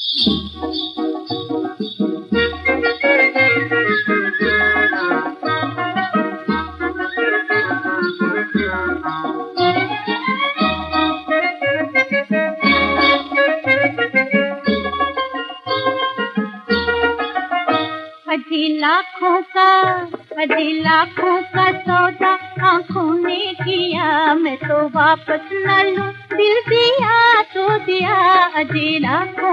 अजी लाखों का सौदा आँखों ने किया, मैं तो वापस न लूं, दिल दिया तो दिया। अजी लाखों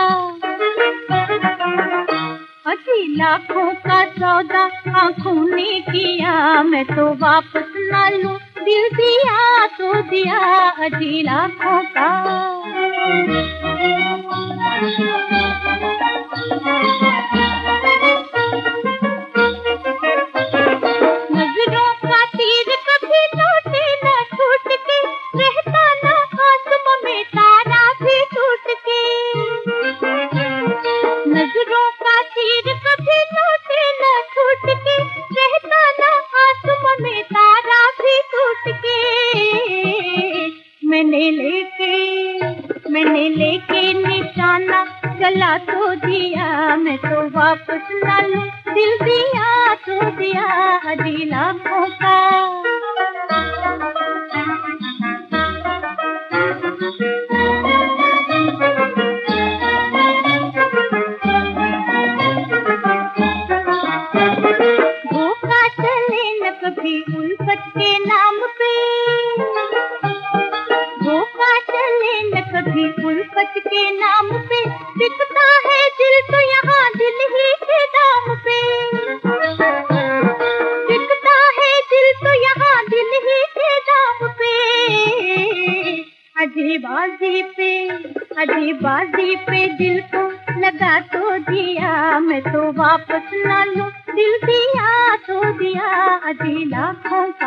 का सौदा आँखों ने किया, मैं तो वापस न लूं, दिल दिया तो दिया। अजी लाखों का मैंने लेके निशाना गला तो दिया, मैं तो वापस न लूं, दिल दिया तो दिया। अजी लाखों का धोखा चले न कभी उल्फत के नाम पे, कभी उल्फत के नाम पे, बिकता है दिल तो यहाँ दिल ही के दाम पे, बिकता है दिल तो यहाँ दिल ही के दाम पे। अजीबाजी पे दिल को लगा तो दिया, मैं तो वापस न लूं, दिल दिया तो दिया। अजी लाखों का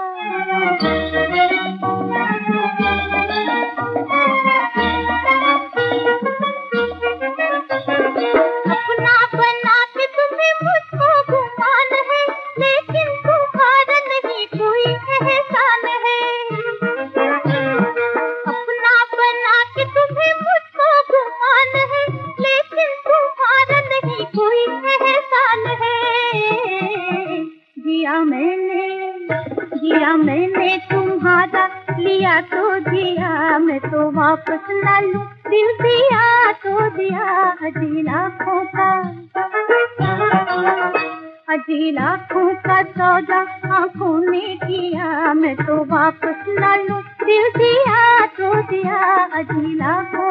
मैंने तुम्हारा लिया तो दिया, मैं तो वापस न लूं, दिल दिया तो दिया। अजी लाखों का सौदा आँखों ने किया, मैं तो वापस न लूं, दिल दिया तो दिया। अजी लाखों